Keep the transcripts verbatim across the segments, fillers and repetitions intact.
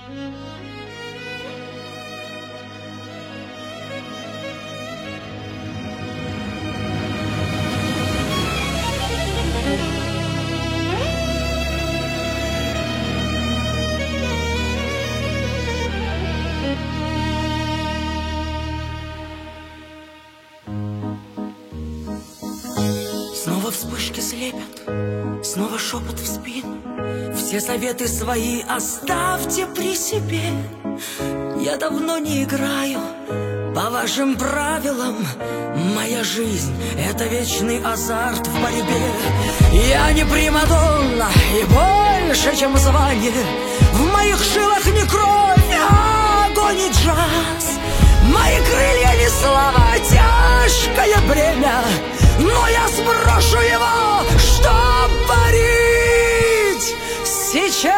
Снова вспышки слепят, снова шепот в спину. Все советы свои оставьте при себе. Я давно не играю по вашим правилам. Моя жизнь — это вечный азарт в борьбе. Я не примадонна и больше, чем звание. В моих жилах не кровь, а огонь и джаз. Мои крылья не слава, а тяжкое бремя. Но я сброшу его, чтоб парить сейчас.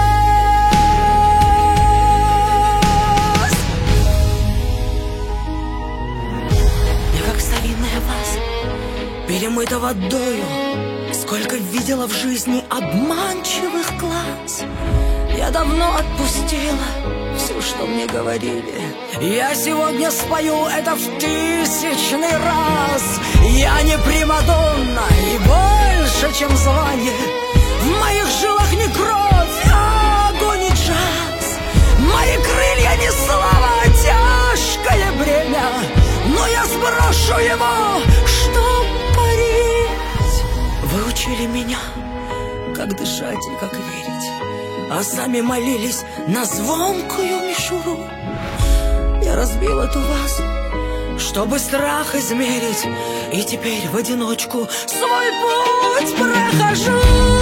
Я как старинная ваза, перемыта водою. Сколько видела в жизни обманчивых глаз. Я давно отпустила все, что мне говорили. Я сегодня спою это в тысячный раз. Я не примадонна и больше, чем звание. В моих жилах не кровь, а огонь и джаз. Мои крылья не слава, а тяжкое бремя. Но я сброшу его, чтоб парить. Вы учили меня, как дышать и как верить, а сами молились на звонкую мишуру. Я разбил эту вазу, чтобы страх измерить, и теперь в одиночку свой путь прохожу.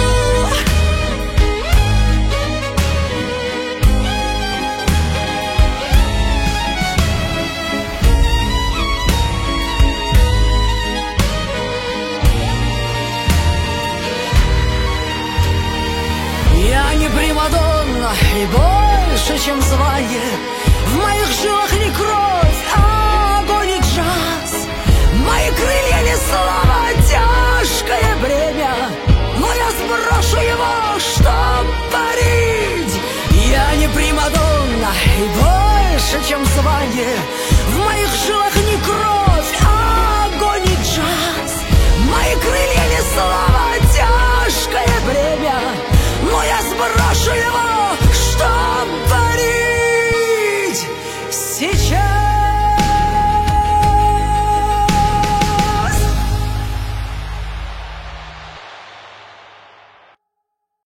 Я не примадонна и больше, чем звание. В моих жилах не кровь, а огонь и джаз. Мои крылья не слава, а тяжкое бремя. Но я сброшу его, чтоб парить. Я не примадонна и больше, чем звание. В моих жилах не кровь, а огонь и джаз. Мои крылья не слава, а тяжкое бремя. Но я сброшу его,